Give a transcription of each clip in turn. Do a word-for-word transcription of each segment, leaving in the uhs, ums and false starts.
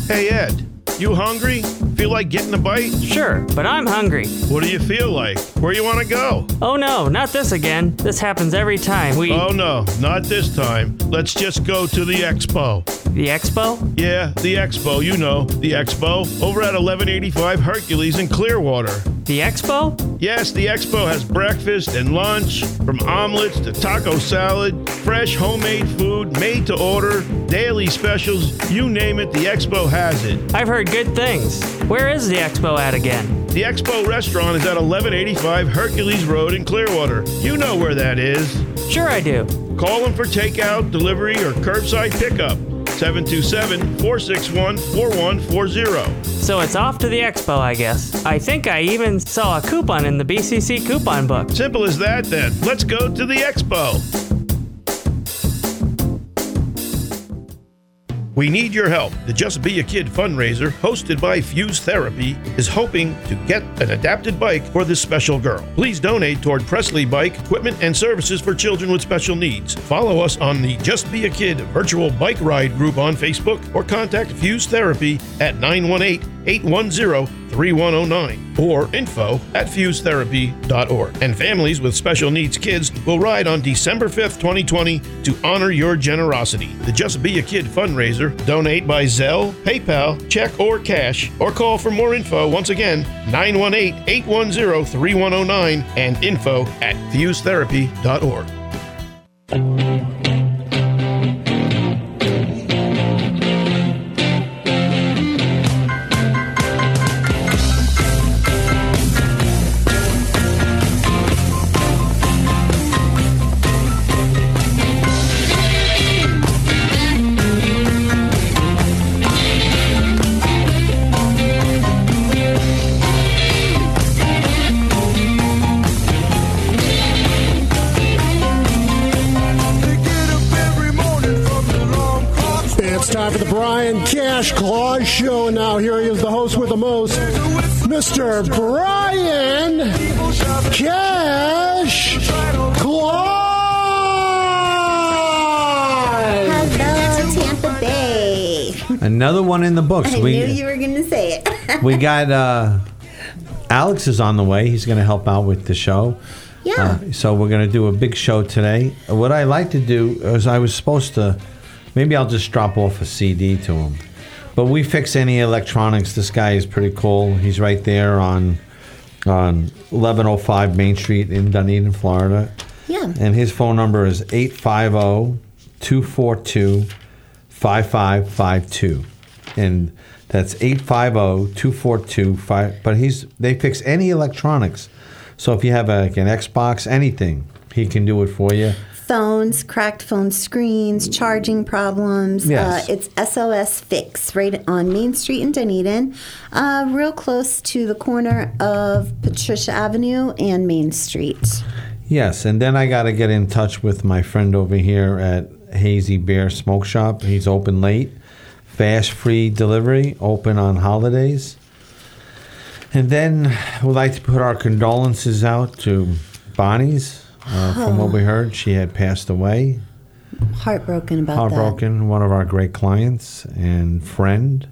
Hey, Ed, you hungry? Feel like getting a bite? Sure, but I'm hungry. What do you feel like? Where you want to go? Oh no, not this again. This happens every time we... Oh no, not this time. Let's just go to the expo. The expo? Yeah, the expo, you know, the expo. Over at eleven eighty-five Hercules in Clearwater. The expo? Yes, the expo has breakfast and lunch, from omelets to taco salad, fresh homemade food made to order, daily specials, you name it, the expo has it. I've heard good things. Where is the expo at again? The Expo restaurant is at eleven eighty-five Hercules Road in Clearwater. You know where that is. Sure I do. Call them for takeout, delivery, or curbside pickup. seven two seven, four six one, four one four zero. So it's off to the expo, I guess. I think I even saw a coupon in the B C C coupon book. Simple as that, then. Let's go to the expo. We need your help. The Just Be a Kid fundraiser, hosted by Fuse Therapy, is hoping to get an adapted bike for this special girl. Please donate toward Presley Bike, equipment and services for children with special needs. Follow us on the Just Be a Kid virtual bike ride group on Facebook or contact Fuse Therapy at nine one eight, eight one zero, three one zero nine or info at fuse therapy dot org. And families with special needs kids will ride on December fifth, twenty twenty to honor your generosity. The Just Be a Kid fundraiser. Donate by Zelle, PayPal, check, or cash, or call for more info. Once again, nine one eight, eight one zero, three one zero nine and info at fuse therapy dot org. Cash Claus Show. Now here he is, the host with the most, Mister Brian Cash Claus. Hello, Tampa Bay. Another one in the books. I we, knew you were going to say it. we got uh, Alex is on the way. He's going to help out with the show. Yeah. Uh, so we're going to do a big show today. What I like to do is I was supposed to. Maybe I'll just drop off a C D to him. But we fix any electronics. This guy is pretty cool. He's right there on on eleven oh five Main Street in Dunedin, Florida. Yeah. And his phone number is eight five zero, two four two, five five five two. And that's eight five zero, two four two, five but he's they fix any electronics. So if you have a, like an Xbox, anything, he can do it for you. Phones, cracked phone screens, charging problems. Yes. Uh, it's S O S Fix right on Main Street in Dunedin, uh, real close to the corner of Patricia Avenue and Main Street. Yes, and then I got to get in touch with my friend over here at Hazy Bear Smoke Shop. He's open late, fast free delivery, open on holidays. And then we'd like to put our condolences out to Bonnie's. Uh, from what we heard, she had passed away. Heartbroken about Heartbroken, that. one of our great clients and friend.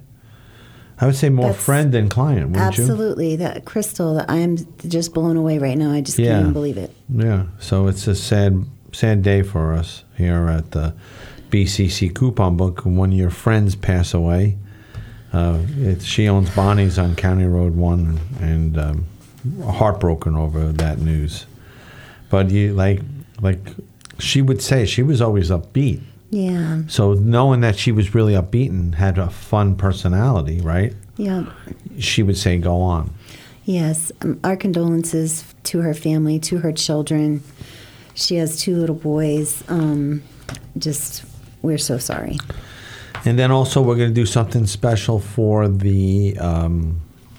I would say more That's friend than client, wouldn't you? Absolutely. That Crystal, that I'm just blown away right now. I just Yeah. can't even believe it. Yeah, so it's a sad, sad day for us here at the B C C Coupon Book. When your friends pass away, uh, it, she owns Bonnie's on County Road one, and um, heartbroken over that news. But you like, like she would say, she was always upbeat. Yeah. So knowing that she was really upbeat and had a fun personality, right? Yeah. She would say, "Go on." Yes. Um, our condolences to her family, to her children. She has two little boys. Um, just, we're so sorry. And then also we're going to do something special for the um,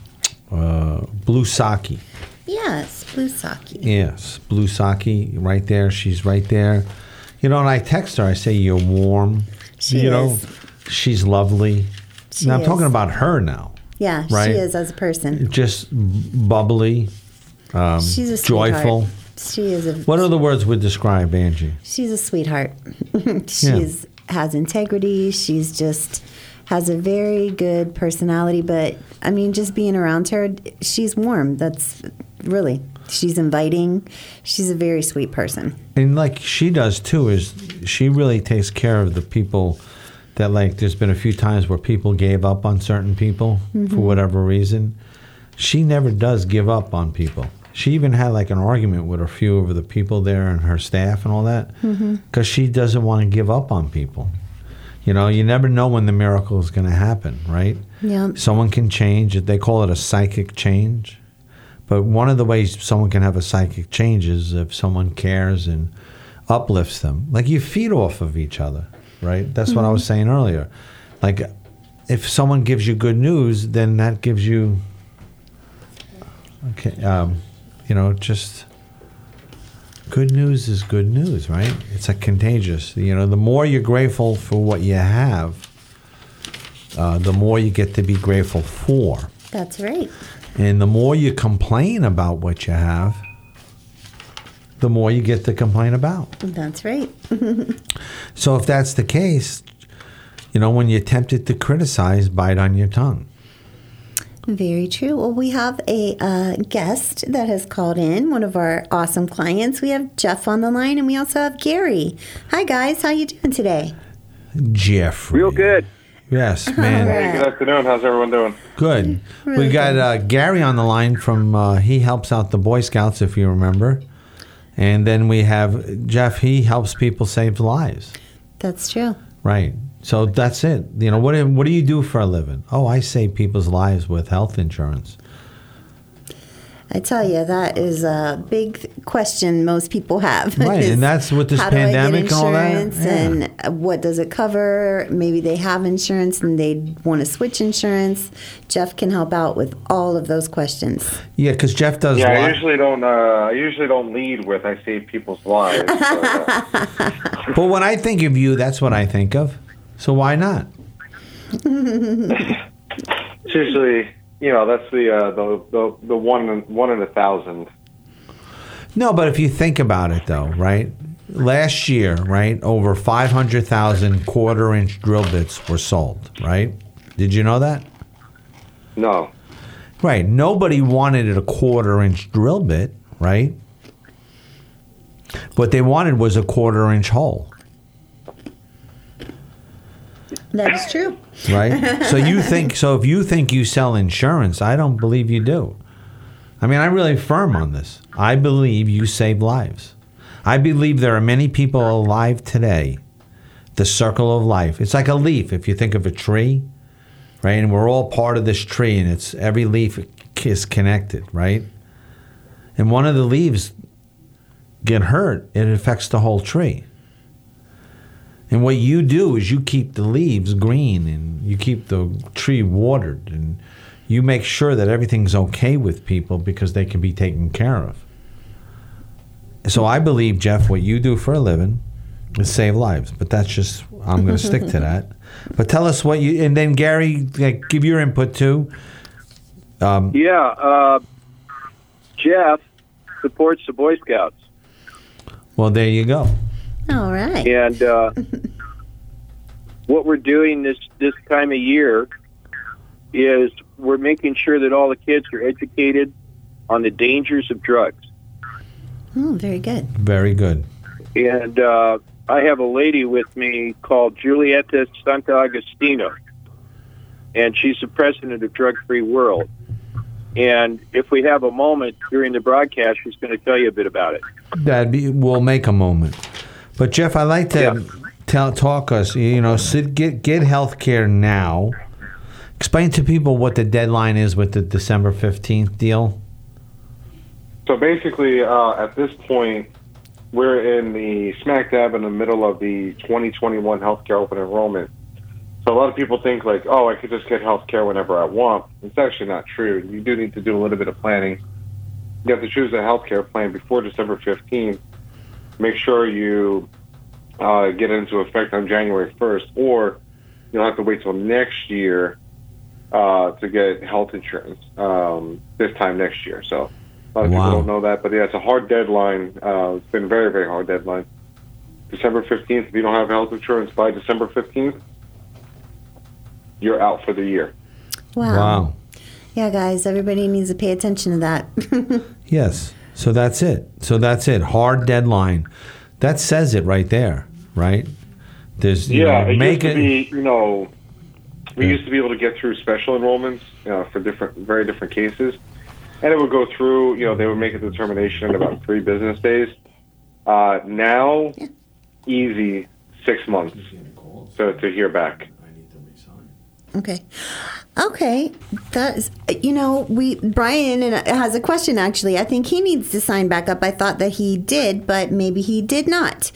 uh, Blue Saki. Yes, Blue Saki. Yes, Blue Saki, right there. She's right there. You know, and I text her. I say, "You're warm." She you know, is. She's lovely. She now I'm is. talking about her now. Yeah, right? she is as a person. Just bubbly, um, She's a joyful. sweetheart. She is a. What other words would describe Angie? She's a sweetheart. She's has integrity. She's just has a very good personality, but I mean, just being around her, she's warm. That's really, she's inviting. She's a very sweet person. And like she does too, is she really takes care of the people that, like, there's been a few times where people gave up on certain people mm-hmm. for whatever reason. She never does give up on people. She even had like an argument with a few of the people there and her staff and all that because mm-hmm. she doesn't want to give up on people. You know, you never know when the miracle is going to happen, right? Yeah. Someone can change. They call it a psychic change. But one of the ways someone can have a psychic change is if someone cares and uplifts them. Like you feed off of each other, right? That's mm-hmm. what I was saying earlier. Like if someone gives you good news, then that gives you, okay, um, you know, just good news is good news, right? It's like contagious. You know, the more you're grateful for what you have, uh, the more you get to be grateful for. That's right. And the more you complain about what you have, the more you get to complain about. That's right. So if that's the case, you know, when you're tempted to criticize, bite on your tongue. Very true. Well, we have a uh, guest that has called in, one of our awesome clients. We have Jeff on the line, and we also have Gary. Hi, guys. How you doing today? Jeffrey. Real good. Yes, man. Right. Hey, good afternoon. How's everyone doing? Good. Really we got uh, Gary on the line from, uh, he helps out the Boy Scouts, if you remember. And then we have Jeff, he helps people save lives. That's true. Right. So that's it. You know, what do, what do you do for a living? Oh, I save people's lives with health insurance. I tell you, that is a big question most people have. Right, and that's with this how pandemic do I get and all that. insurance, Yeah. and what does it cover? Maybe they have insurance and they want to switch insurance. Jeff can help out with all of those questions. Yeah, because Jeff does. Yeah, li- I usually don't. Uh, I usually don't lead with "I save people's lives." But, uh, But when I think of you, that's what I think of. So why not? it's usually, you know, that's the uh, the the the one in, one in a thousand. No, but if you think about it, though, right? Last year, right, over five hundred thousand quarter-inch drill bits were sold, right? Did you know that? No. Right. Nobody wanted a quarter-inch drill bit, right? What they wanted was a quarter-inch hole. That is true. Right? So you think, so if you think you sell insurance, I don't believe you do. I mean, I'm really firm on this. I believe you save lives. I believe there are many people alive today. The circle of life. It's like a leaf. If you think of a tree, right? And we're all part of this tree, and it's every leaf is connected, right? And one of the leaves get hurt, it affects the whole tree. And what you do is you keep the leaves green and you keep the tree watered and you make sure that everything's okay with people because they can be taken care of. So I believe, Jeff, what you do for a living is save lives. But that's just, I'm going to stick to that. But tell us what you, and then Gary, give your input too. Um, yeah, uh, Jeff supports the Boy Scouts. Well, there you go. All right. And uh, what we're doing this, this time of year is we're making sure that all the kids are educated on the dangers of drugs. Oh, very good. Very good. And uh, I have a lady with me called Julieta Sant'Agostino, and she's the president of Drug Free World. And if we have a moment during the broadcast, she's going to tell you a bit about it. That'd be, we'll make a moment. But Jeff, I'd like to Yeah. tell, talk us, you know, sit, get get health care now. Explain to people what the deadline is with the December fifteenth deal. So basically, uh, at this point, we're in the smack dab in the middle of the twenty twenty-one healthcare open enrollment. So a lot of people think like, oh, I could just get healthcare whenever I want. It's actually not true. You do need to do a little bit of planning. You have to choose a healthcare plan before December fifteenth. Make sure you uh, get into effect on January first, or you'll have to wait till next year uh, to get health insurance um, this time next year. So a lot of Wow. people don't know that, but yeah, it's a hard deadline. Uh, it's been a very, very hard deadline. December fifteenth, if you don't have health insurance by December fifteenth, you're out for the year. Wow. Wow. Yeah, guys, everybody needs to pay attention to that. Yes. So that's it. So that's it. Hard deadline. That says it right there, right? There's you Yeah, know, it make used to it. be, you know, we Yeah. used to be able to get through special enrollments, you know, for different, very different cases, and it would go through. You know, they would make a determination in about three business days. Uh, now, easy six months to to hear back. Okay. Okay. That is, you know, we, Brian and- has a question actually. I think he needs to sign back up. I thought that he did, but maybe he did not.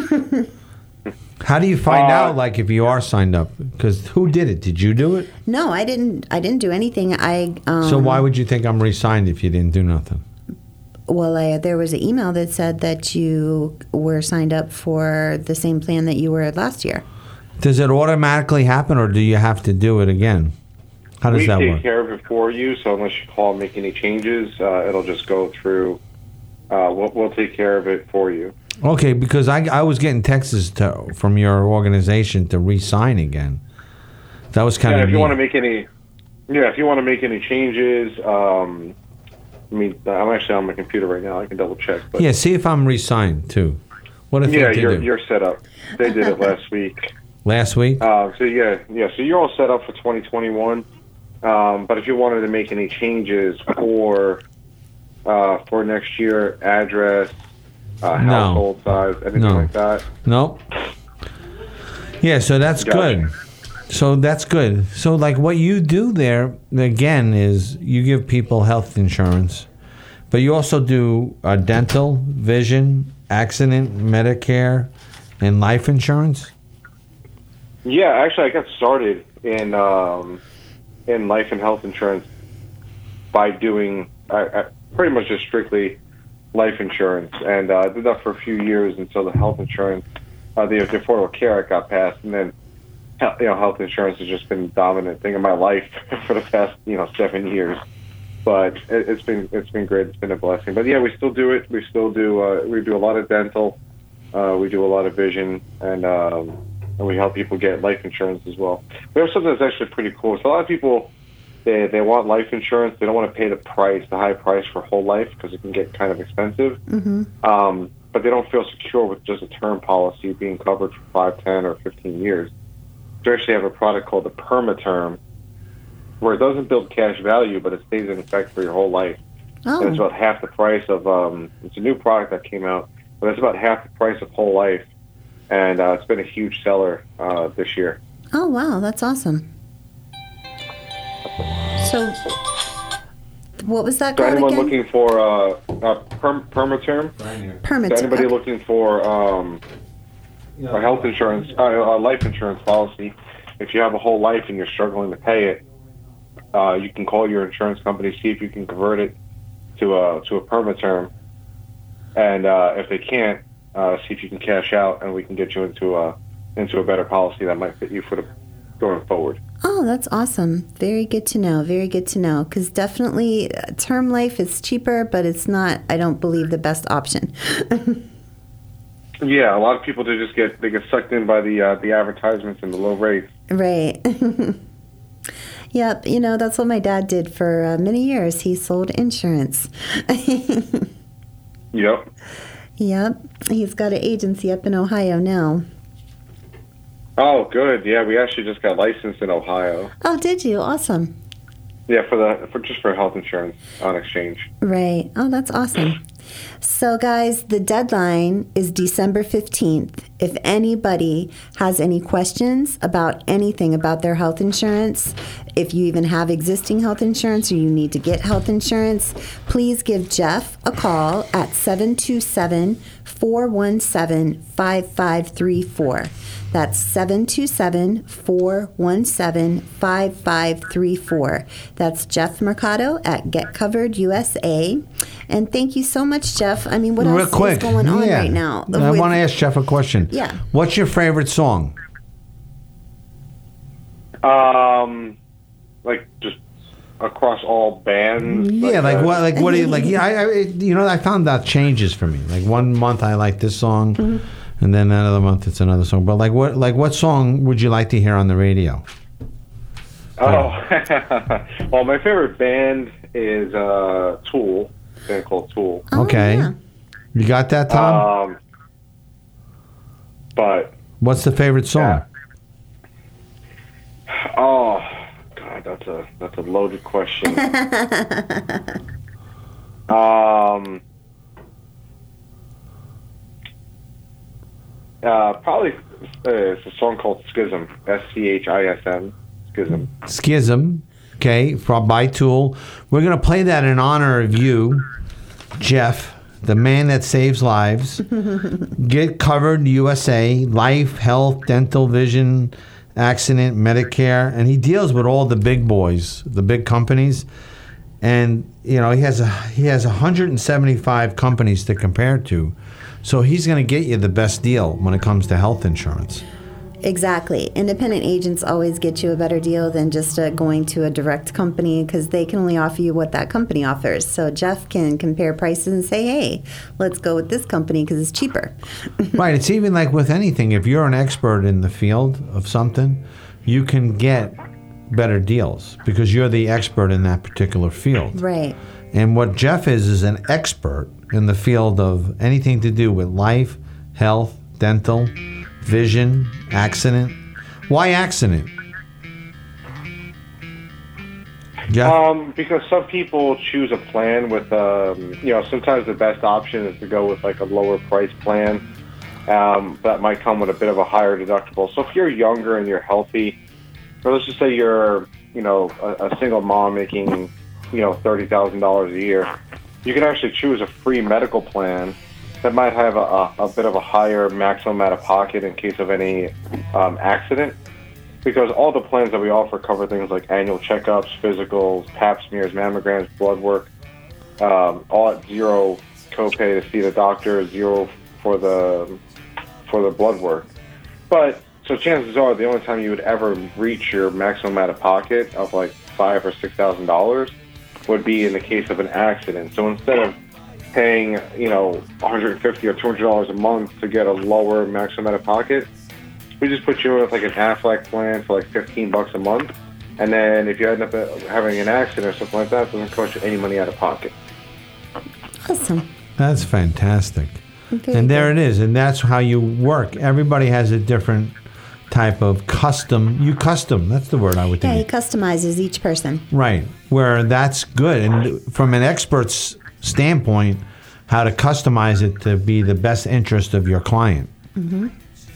How do you find Uh, out, like, if you are signed up? Because who did it? Did you do it? No, I didn't. I didn't do anything. I um, So why would you think I'm re-signed if you didn't do nothing? Well, I, there was an email that said that you were signed up for the same plan that you were last year. Does it automatically happen, or do you have to do it again? How does we that take work? care of it for you, so unless you call and make any changes, uh, it'll just go through. Uh, we'll, we'll take care of it for you. Okay, because I, I was getting texts to, from your organization to re-sign again. That was kind Yeah, of if you neat. want to make any, yeah, if you want to make any changes, um, I mean, I'm actually on my computer right now. I can double check. But Yeah, see if I'm re-signed too. What if yeah, they you're do? you're set up. They did it last week. Last week? Uh, so yeah, yeah. So you're all set up for twenty twenty-one. Um, but if you wanted to make any changes for uh, for next year, address, uh, No. household size, anything No. like that. Nope. Yeah, so that's Gotcha. good. So that's good. So like what you do there again is you give people health insurance, but you also do uh, dental, vision, accident, Medicare, and life insurance. Yeah, actually, I got started in um, in life and health insurance by doing I, I, pretty much just strictly life insurance, and uh, I did that for a few years until the health insurance, uh, the, the Affordable Care Act got passed, and then hel- you know health insurance has just been the dominant thing in my life for the past you know seven years. But it, it's been it's been great. It's been a blessing. But yeah, we still do it. We still do uh, we do a lot of dental. Uh, we do a lot of vision, and um, and we help people get life insurance as well. We have something that's actually pretty cool. So a lot of people, they they want life insurance. They don't want to pay the price, the high price for whole life, because it can get kind of expensive. Mm-hmm. Um, but they don't feel secure with just a term policy being covered for five, ten, or fifteen years. We actually have a product called the PermaTerm, where it doesn't build cash value, but it stays in effect for your whole life. And it's Oh, about half the price of, um, it's a new product that came out, but it's about half the price of whole life. And uh, it's been a huge seller uh, this year. oh, wow, that's awesome. So, what was that So called anyone again? looking for uh, uh, perm- PermaTerm? Permit. So anybody Okay. looking for um, a health insurance, uh, a life insurance policy, if you have a whole life and you're struggling to pay it, uh, you can call your insurance company, see if you can convert it to a to a PermaTerm, and uh, if they can't, uh, see if you can cash out, and we can get you into a into a better policy that might fit you for the going forward. Oh, that's awesome. Very good to know. Very good to know. Because definitely uh, term life is cheaper, but it's not, I don't believe, the best option. Yeah, a lot of people they just get they get sucked in by the uh, the advertisements and the low rates. Right. Yep. You know, that's what my dad did for uh, many years. He sold insurance. Yep. Yep. He's got an agency up in Ohio now. Oh, good. Yeah, we actually just got licensed in Ohio. Oh, did you? Awesome. Yeah, for the for just for health insurance on exchange. Right. Oh, that's awesome. So, guys, the deadline is December fifteenth. If anybody has any questions about anything about their health insurance, if you even have existing health insurance or you need to get health insurance, please give Jeff a call at seven two seven, four one seven, five five three four. That's seven two seven, four one seven, five five three four. That's Jeff Mercado at Get Covered U S A. And thank you so much, Jeff. I mean, what Real else quick, is going on yeah. right now? I with- want to ask Jeff a question. Yeah. What's your favorite song? Um, like just across all bands. Yeah, like uh, what? Like what do you like? Yeah, I, I it- you know I found that changes for me. Like one month I like this song, Mm-hmm. and then another month it's another song. But like what? Like what song would you like to hear on the radio? Oh, well, my favorite band is uh, Tool. A band called Tool. Oh, Okay. yeah. You got that, Tom? Um, but What's the favorite song? oh, God, that's a that's a loaded question. um, uh, probably uh, it's a song called Schism. S C H I S M. Schism. Schism. Okay, from by Tool. We're gonna play that in honor of you, Jeff, the man that saves lives. Get Covered U S A, life, health, dental, vision, accident, Medicare, and he deals with all the big boys, the big companies. And you know, he has a he has one hundred seventy-five companies to compare to. So he's going to get you the best deal when it comes to health insurance. Exactly. Independent agents always get you a better deal than just uh, going to a direct company because they can only offer you what that company offers. So Jeff can compare prices and say, hey, let's go with this company because it's cheaper. Right. It's even like with anything. If you're an expert in the field of something, you can get better deals because you're the expert in that particular field. Right. And what Jeff is is an expert in the field of anything to do with life, health, dental, vision, accident. Why accident? Jeff? Um, because some people choose a plan with, um, you know, sometimes the best option is to go with like a lower price plan um, that might come with a bit of a higher deductible. So if you're younger and you're healthy, or let's just say you're, you know, a, a single mom making, you know, thirty thousand dollars a year, you can actually choose a free medical plan that might have a, a, a bit of a higher maximum out of pocket in case of any um, accident. Because all the plans that we offer cover things like annual checkups, physicals, pap smears, mammograms, blood work, um, all at zero copay to see the doctor, zero for the for the blood work. But so chances are the only time you would ever reach your maximum out of pocket of like five or six thousand dollars would be in the case of an accident. So instead of paying, you know, one hundred fifty dollars or two hundred dollars a month to get a lower maximum out of pocket, we just put you in with like an Aflac plan for like fifteen bucks a month. And then if you end up having an accident or something like that, it doesn't cost you any money out of pocket. Awesome. That's fantastic. Very and there good. it is. And that's how you work. Everybody has a different type of custom. You custom. That's the word I would Yeah, he think. customizes each person. Right. Where that's good. And from an expert's standpoint, how to customize it to be the best interest of your client. Mm-hmm.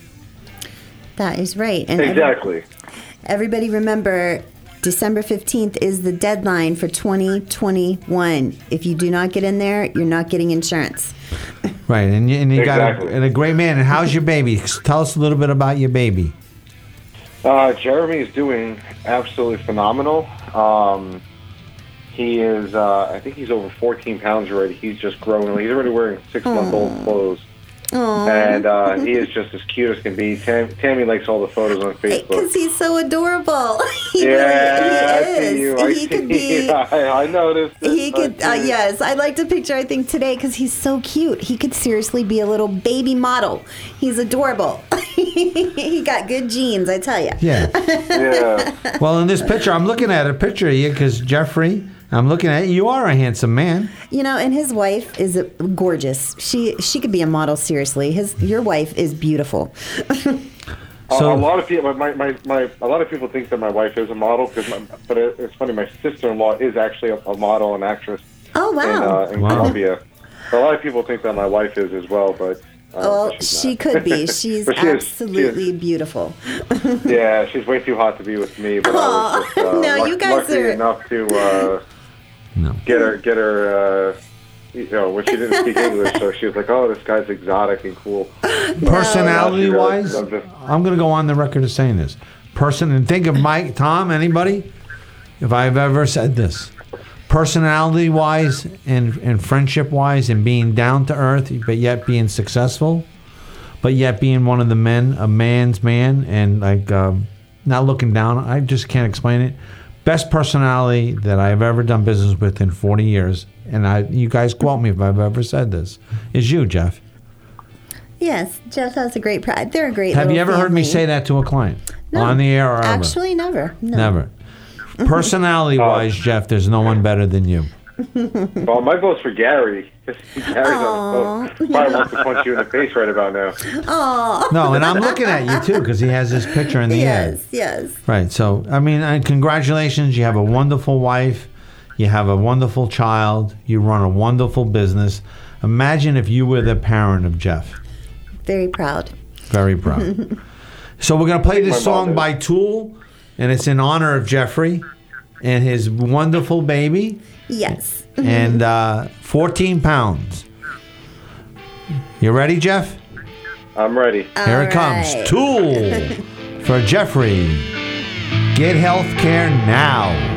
That is right. And every- Exactly. everybody remember, December fifteenth is the deadline for twenty twenty-one. If you do not get in there, you're not getting insurance. Right. And you, and you got Exactly. a, and a great man. And how's your baby? Tell us a little bit about your baby. Uh, Jeremy is doing absolutely phenomenal. Um, he is, uh, I think he's over fourteen pounds already. He's just growing. He's already wearing six-month-old clothes. And uh, he is just as cute as can be. Tam- Tammy likes all the photos on Facebook. Because he's so adorable. he yeah, really I he see is. you. I he see could be. you. I, I noticed. it. He I could, uh, see it. yes. I liked a picture, I think, today because he's so cute. He could seriously be a little baby model. He's adorable. He got good genes, I tell you. Yeah. Yeah. Well, in this picture, I'm looking at a picture of you because, Jeffrey, I'm looking at you. You are a handsome man. You know, and his wife is gorgeous. She she could be a model, seriously. His Your wife is beautiful. So- a, a lot of people, my, my, my, a lot of people think that my wife is a model, because, but it, it's funny. My sister-in-law is actually a, a model and actress Oh, in, wow. uh, in Wow. Colombia. A lot of people think that my wife is as well, but uh, Well, she's she not. could be. She's But she is- she is- absolutely beautiful. Yeah, she's way too hot to be with me. But I was just, uh, No, you guys lucky are- enough to uh, No. get her, get her. Uh, you know, when she didn't speak English, so she was like, "Oh, this guy's exotic and cool." Personality wise, I'm just- I'm going to go on the record as saying this. Person, and think of Mike, Tom, anybody, if I've ever said this. Personality wise and, and friendship wise and being down to earth, but yet being successful, but yet being one of the men, a man's man, and like um, not looking down. I just can't explain it. Best personality that I've ever done business with in forty years, and I, you guys quote me if I've ever said this, is you, Jeff. Yes, Jeff has a great pride. They're a great Have little you ever heard me family. say that to a client? No, On the air or ever? Actually, never. No. Never. Personality-wise, Jeff, there's no one better than you. Well, my vote's for Gary. Gary's on the phone. Probably wants to punch you in the face right about now. Oh. No, and I'm looking at you, too, because he has this picture in the Yes, ad. yes. Right, so, I mean, and congratulations. You have a wonderful wife. You have a wonderful child. You run a wonderful business. Imagine if you were the parent of Jeff. Very proud. Very proud. So we're going to play this My song mom by Tool, and it's in honor of Jeffrey and his wonderful baby. Yes. And uh, fourteen pounds. You ready, Jeff? I'm ready. Here it comes. right. Tool for Jeffrey. Get health care now.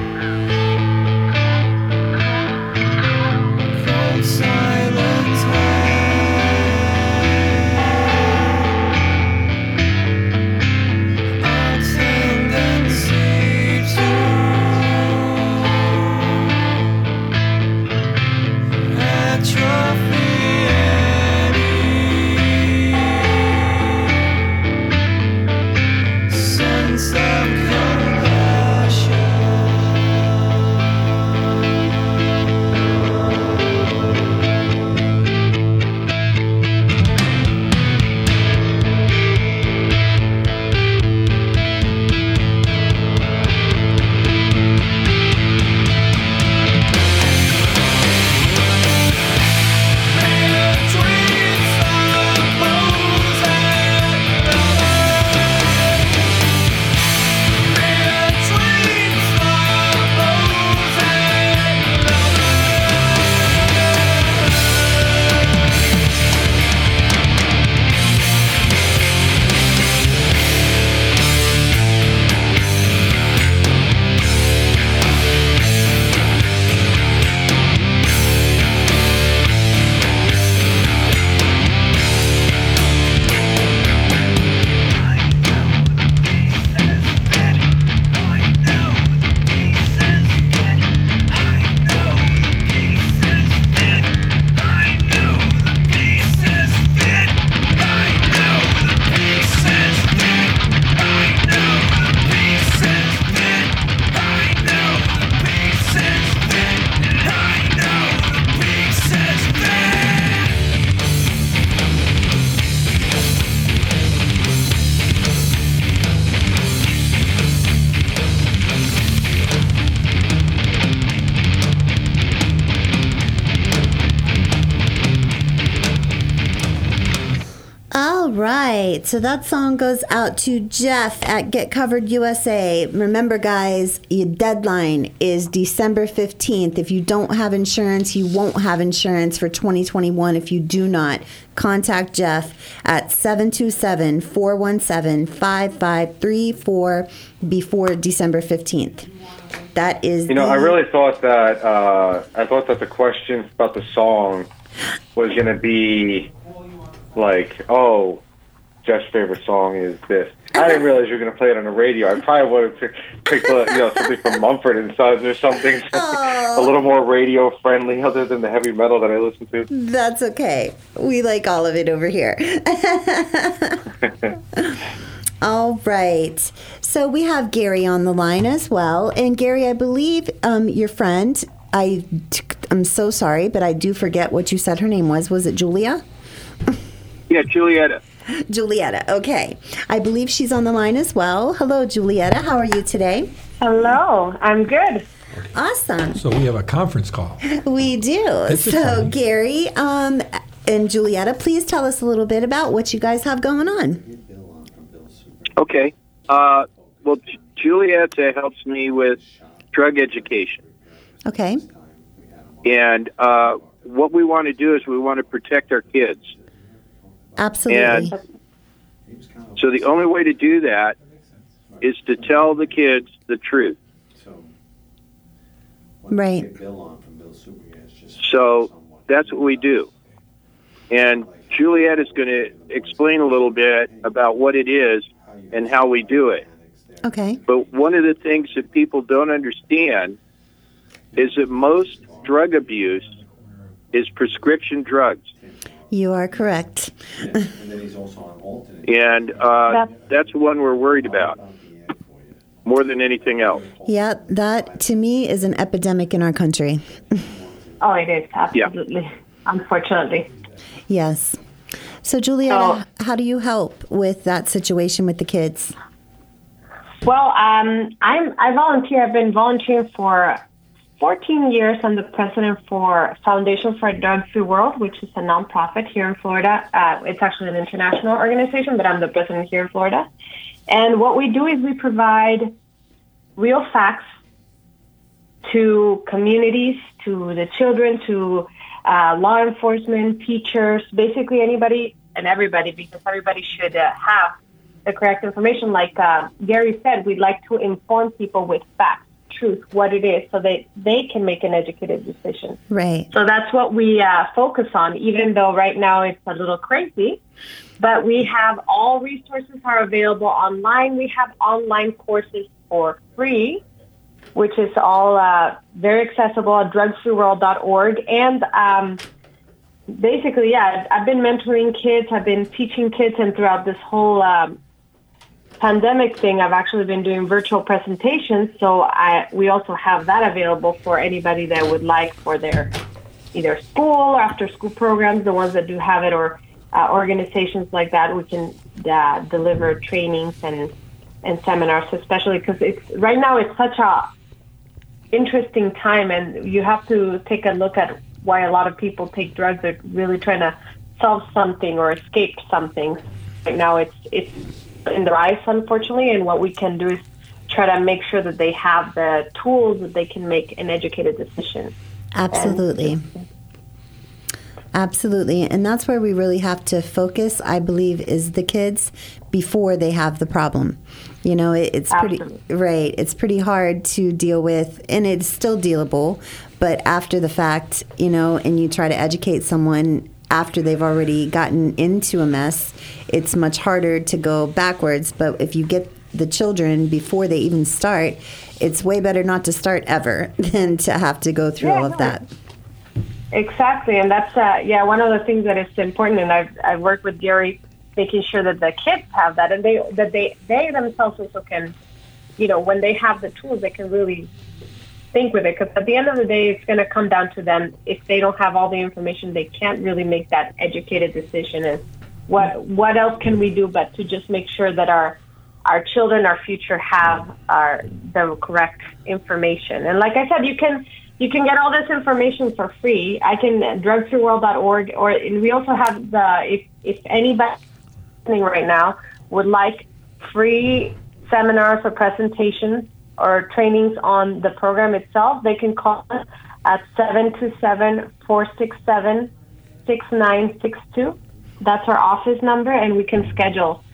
Right, so that song goes out to Jeff at Get Covered U S A. Remember, guys, your deadline is December fifteenth. If you don't have insurance, you won't have insurance for twenty twenty-one. If you do not, contact Jeff at seven two seven, four one seven, five five three four before December fifteenth. That is You know, the... I really thought that, uh, I thought that the question about the song was going to be like, oh, Jeff's favorite song is this. I didn't realize you were going to play it on the radio. I probably would have picked, picked uh, you know, something from Mumford and Sons or something, something a little more radio friendly other than the heavy metal that I listen to. That's okay. We like all of it over here. All right. So we have Gary on the line as well. And Gary, I believe um, your friend, I, I'm so sorry, but I do forget what you said her name was. Was it Julia? Yeah, Julietta. Julietta, okay. I believe she's on the line as well. Hello, Julietta. How are you today? Hello, I'm good. Awesome. So we have a conference call. We do. This is So, funny. Gary um, and Julietta, please tell us a little bit about what you guys have going on. Okay. Uh, well, J- Julietta helps me with drug education. Okay. And uh, what we want to do is we want to protect our kids. Absolutely. And so the only way to do that is to tell the kids the truth. Right. So that's what we do. And Juliet is going to explain a little bit about what it is and how we do it. Okay. But one of the things that people don't understand is that most drug abuse is prescription drugs. You are correct. And uh, that's the one we're worried about. more than anything else. Yeah, that to me is an epidemic in our country. Oh, it is, absolutely. Yeah. Unfortunately. Yes. So, Julietta, so, how do you help with that situation with the kids? Well, um, I'm, I volunteer. I've been volunteering for fourteen years. I'm the president for Foundation for a Drug-Free World, which is a nonprofit here in Florida. Uh, it's actually an international organization, but I'm the president here in Florida. And what we do is we provide real facts to communities, to the children, to uh, law enforcement, teachers, basically anybody and everybody, because everybody should uh, have the correct information. Like uh, Gary said, we'd like to inform people with facts, truth, what it is, so that they can make an educated decision. Right. So that's what we uh, focus on, even though right now it's a little crazy. But we have all resources are available online. We have online courses for free, which is all uh, very accessible at drugs free world dot org. And um, basically, yeah, I've been mentoring kids. I've been teaching kids. And throughout this whole um, pandemic thing, I've actually been doing virtual presentations. So I, we also have that available for anybody that would like for their either school or after school programs, the ones that do have it, or uh, organizations like that. We can uh, deliver trainings and, and seminars, especially because it's right now it's such a interesting time, and you have to take a look at why a lot of people take drugs. They're really trying to solve something or escape something. Right now it's it's in their eyes, unfortunately, and what we can do is try to make sure that they have the tools that they can make an educated decision. Absolutely. And, Absolutely. And that's where we really have to focus, I believe, is the kids before they have the problem. You know, it, it's Absolutely. pretty, right, it's pretty hard to deal with, and it's still dealable, but after the fact, you know, and you try to educate someone after they've already gotten into a mess, it's much harder to go backwards. But if you get the children before they even start, it's way better not to start ever than to have to go through yeah, all of that. Exactly, and that's uh, yeah one of the things that is important. And I've I've worked with Gary, making sure that the kids have that, and they that they they themselves also can, you know, when they have the tools, they can really think with it. Because at the end of the day, it's going to come down to them. If they don't have all the information, they can't really make that educated decision. And what what else can we do but to just make sure that our our children, our future, have our the correct information? And like I said, you can. You can get all this information for free. I can drugs free world dot org, or and we also have the if if anybody listening right now would like free seminars or presentations or trainings on the program itself, they can call us at seven two seven, four six seven, six nine six two. That's our office number, and we can schedule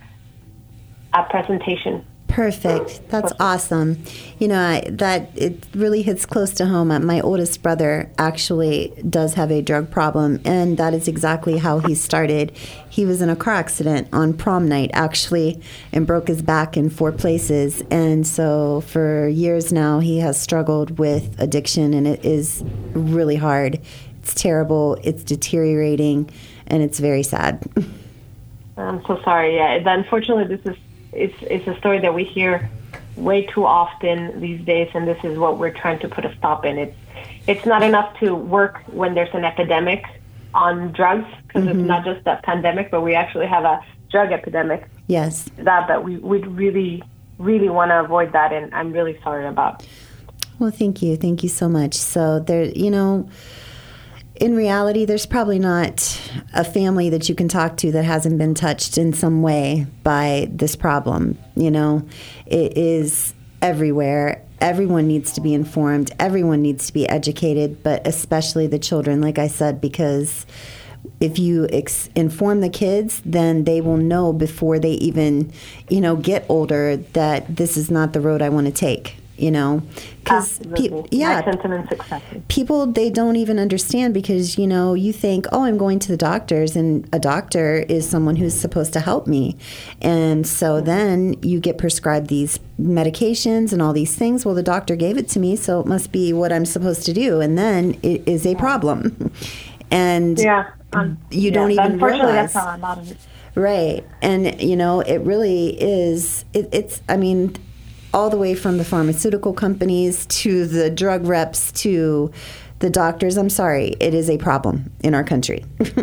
a presentation. Perfect. That's awesome. You know, I, that it really hits close to home. My oldest brother actually does have a drug problem, and that is exactly how he started. He was in a car accident on prom night, actually, and broke his back in four places. And so for years now, he has struggled with addiction, and it is really hard. It's terrible. It's deteriorating, and it's very sad. I'm so sorry. Yeah, unfortunately, this is It's it's a story that we hear way too often these days, and this is what we're trying to put a stop in. It's it's not enough to work when there's an epidemic on drugs, because mm-hmm. it's not just a pandemic, but we actually have a drug epidemic. Yes. That that we would really really want to avoid that, and I'm really sorry about. Well, thank you, thank you so much. So there, you know. In reality, there's probably not a family that you can talk to that hasn't been touched in some way by this problem. You know, it is everywhere. Everyone needs to be informed. Everyone needs to be educated, but especially the children, like I said, because if you ex- inform the kids, then they will know before they even, you know, get older that this is not the road I want to take. You know, because pe- yeah, My sentiments accepted. People, they don't even understand, because, you know, you think, oh, I'm going to the doctors, and a doctor is someone who's supposed to help me. And so then you get prescribed these medications and all these things. Well, the doctor gave it to me, so it must be what I'm supposed to do. And then it is a problem. And yeah, um, you yeah, don't even unfortunately, realize. That's how a lot of it. Right. And, you know, it really is, it, it's, I mean, all the way from the pharmaceutical companies to the drug reps to the doctors. I'm sorry, it is a problem in our country.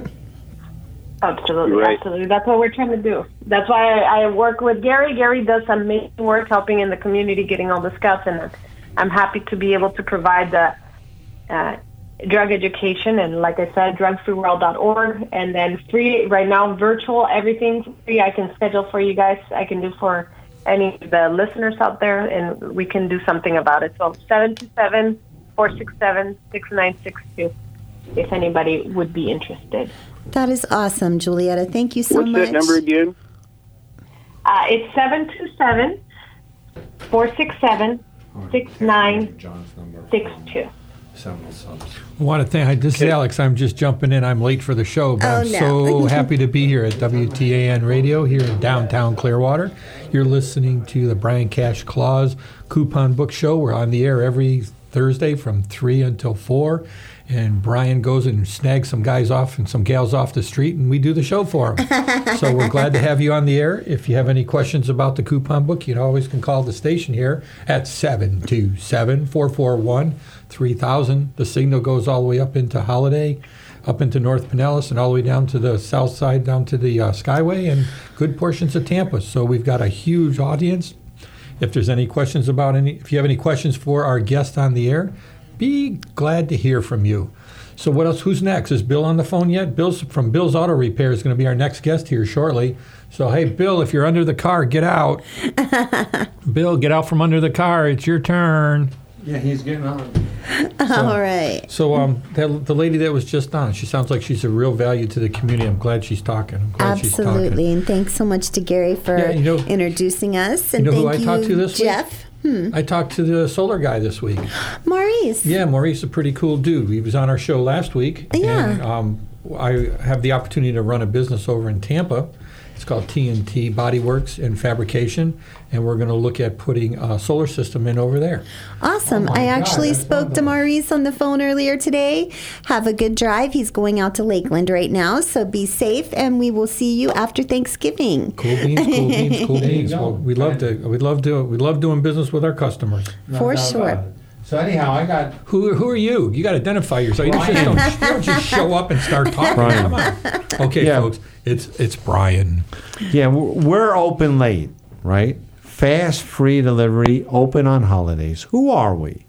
Absolutely, Right. absolutely. That's what we're trying to do. That's why I, I work with Gary. Gary does amazing work helping in the community, getting all the scouts, and I'm happy to be able to provide the uh, drug education. And like I said, drug free world dot org, and then free right now, virtual, everything free. I can schedule for you guys. I can do for any of the listeners out there, and we can do something about it. So seven two seven, four six seven, six nine six two if anybody would be interested. That is awesome, Julietta. Thank you so What's much. that number again? Uh, it's seven two seven, four six seven, six nine six two. I want to thank, this is Alex. I'm just jumping in. I'm late for the show, but Oh, I'm no. so happy to be here at W T A N Radio here in downtown Clearwater. You're listening to the Brian Cash Claus Coupon Book Show. We're on the air every Thursday from three until four. And Brian goes and snags some guys off and some gals off the street, and we do the show for them. So we're glad to have you on the air. If you have any questions about the coupon book, you always can call the station here at seven two seven, four four one, three thousand. The signal goes all the way up into Holiday, up into North Pinellas, and all the way down to the south side, down to the uh, Skyway, and good portions of Tampa. So we've got a huge audience. If there's any questions about any, if you have any questions for our guest on the air, be glad to hear from you. So what else? Who's next? Is Bill on the phone yet? Bill's from Bill's Auto Repair is going to be our next guest here shortly. So, hey, Bill, if you're under the car, get out. Bill, get out from under the car. It's your turn. Yeah, he's getting on. All right. So um, that, the lady that was just on, she sounds like she's a real value to the community. I'm glad she's talking. I'm glad she's talking. Absolutely. And thanks so much to Gary for Yeah, you know- introducing us. And you know who thank I you, talked to this week? Jeff. Hmm. I talked to the solar guy this week. Maurice. Yeah, Maurice is a pretty cool dude. He was on our show last week. Yeah. And um, I have the opportunity to run a business over in Tampa. It's called T N T Body Works and Fabrication, and we're going to look at putting a solar system in over there. Awesome. Oh my I God, actually that's spoke to Maurice on the phone earlier today. Have a good drive. He's going out to Lakeland right now, so be safe, and we will see you after Thanksgiving. Cool beans, cool beans, cool beans. Well, we love to, we love to, we love doing business with our customers. For sure. So anyhow, I got Who, who are you? You got to identify yourself. You just don't, you don't just show up and start talking. Brian. Come on. Okay, Yeah. folks, it's it's Brian. yeah, we're we're open late, right? Fast free delivery, open on holidays. Who are we?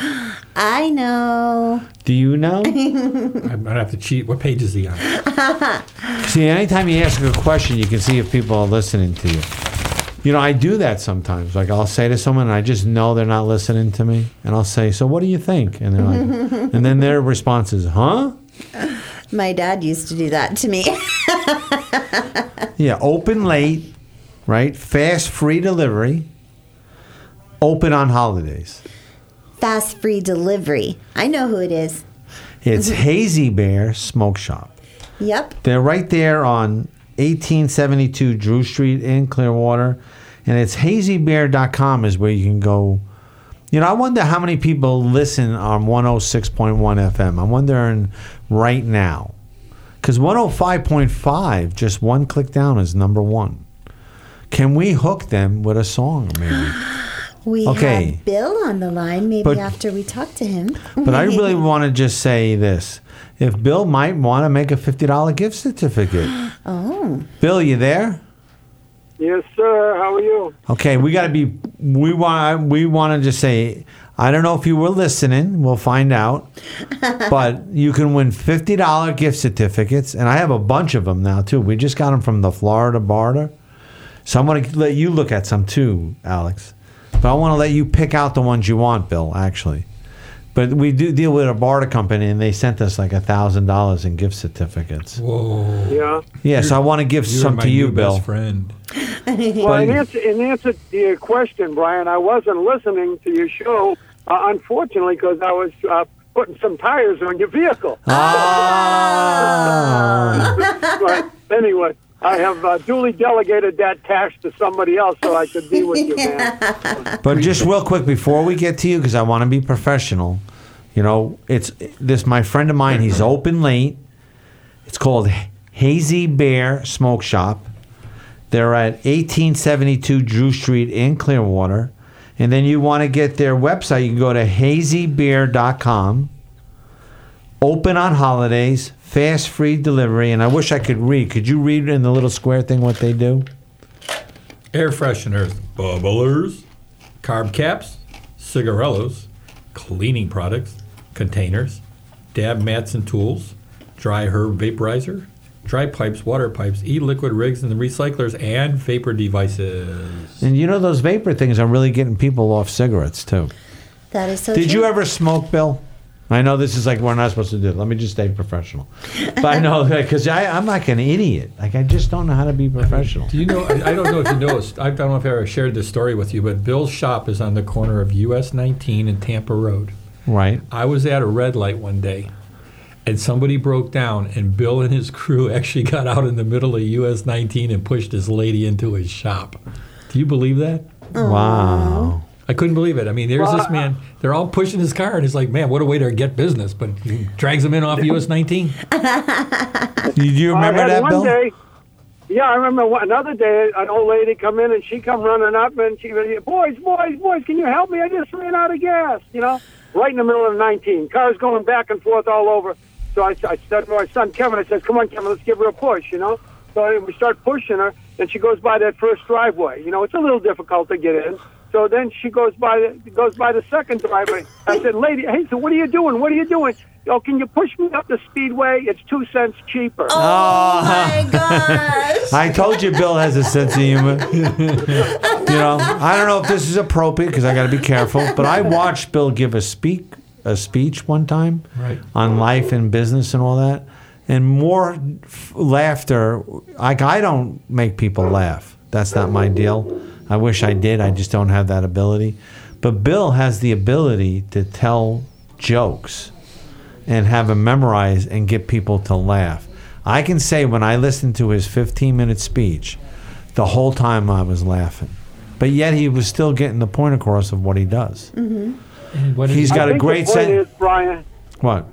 I know. Do you know? I'm gonna have to cheat. What page is he on? See, anytime you ask a question, you can see if people are listening to you. You know, I do that sometimes. Like, I'll say to someone, and I just know they're not listening to me, and I'll say, "So, what do you think?" And they're like, and then their response is, "Huh?" My dad used to do that to me. Yeah, open late, right? Fast free delivery, open on holidays. Fast free delivery. I know who it is. It's Hazy Bear Smoke Shop. Yep. They're right there on eighteen seventy-two Drew Street in Clearwater. And it's hazy bear dot com is where you can go. You know, I wonder how many people listen on one oh six point one F M. I'm wondering right now. Because one oh five point five, just one click down, is number one. Can we hook them with a song, maybe? We Okay. have Bill on the line, maybe But- after we talk to him. But I really want to just say this. If Bill might want to make a fifty dollars gift certificate. Oh. Bill, you there? Yes, sir. How are you? Okay, we got to be. We want. We want to just say. I don't know if you were listening. We'll find out. But you can win fifty dollars gift certificates, and I have a bunch of them now too. We just got them from the Florida Barter. So I'm going to let you look at some too, Alex. But I want to let you pick out the ones you want, Bill. Actually, but we do deal with a barter company, and they sent us like a thousand dollars in gift certificates. Whoa. Yeah. Yeah, so I want to give You're some my to you, new Bill. best friend. Well, in answer, in answer to your question, Brian, I wasn't listening to your show, uh, unfortunately, because I was uh, putting some tires on your vehicle. Ah. But anyway, I have uh, duly delegated that task to somebody else so I could be with you, man. But just real quick before we get to you, because I want to be professional, you know, it's this. My friend of mine, he's open late. It's called Hazy Bear Smoke Shop. They're at eighteen seventy-two Drew Street in Clearwater, And then you want to get their website, you can go to hazy beer dot com. Open on holidays, fast free delivery, and I wish I could read. Could you read in the little square thing what they do? Air fresheners, bubblers, carb caps, cigarillos, cleaning products, containers, dab mats and tools, dry herb vaporizer, dry pipes, water pipes, e-liquid rigs and the recyclers, and vapor devices. And you know those vapor things are really getting people off cigarettes too. That is so Did true. you ever smoke, Bill? I know this is like we're not supposed to do. Let me just stay professional. But I know because I'm like an idiot. Like I just don't know how to be professional. Do you know? I, I don't know if you know. I don't know if I ever shared this story with you, but Bill's shop is on the corner of U S nineteen and Tampa Road. Right. I was at a red light one day, and somebody broke down, and Bill and his crew actually got out in the middle of U S nineteen and pushed his lady into his shop. Do you believe that? Wow. I couldn't believe it. I mean, there's this man. They're all pushing his car, and it's like, man, what a way to get business. But he drags him in off U S nineteen. Do you remember I had that, one Bill? Day, yeah, I remember one, another day, an old lady come in, and she come running up, and she goes, boys, boys, boys, can you help me? I just ran out of gas, you know, right in the middle of nineteen. Cars going back and forth all over. So I, I said to my son, Kevin, I said, come on, Kevin, let's give her a push, you know. So we start pushing her, and she goes by that first driveway. You know, it's a little difficult to get in. So then she goes by the goes by the second driveway. I said, lady, hey, so what are you doing? What are you doing? Oh, can you push me up the speedway? It's two cents cheaper. Oh, my gosh. I told you Bill has a sense of humor. You know, I don't know if this is appropriate because I got to be careful, but I watched Bill give a speak a speech one time Right. on life and business and all that, and more f- laughter. Like I don't make people laugh. That's not my deal. I wish I did. I just don't have that ability. But Bill has the ability to tell jokes and have them memorized and get people to laugh. I can say when I listened to his fifteen-minute speech, the whole time I was laughing. But yet he was still getting the point across of what he does. And what He's is- got I a think great the point sense. is, Brian, What?